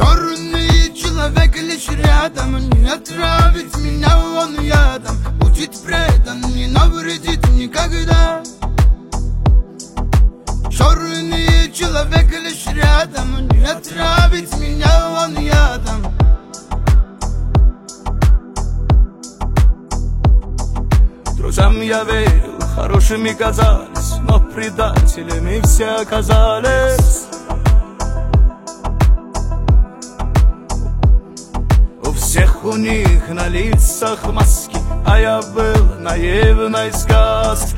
Черный человек лишь рядом, не отравит меня он ядом. Будет предан, не навредит никогда. Черный человек лишь рядом, не отравит меня он ядом. Друзьям я верил, хорошими казались, но предателями все оказались. У всех у них на лицах маски, а я был наивной сказки.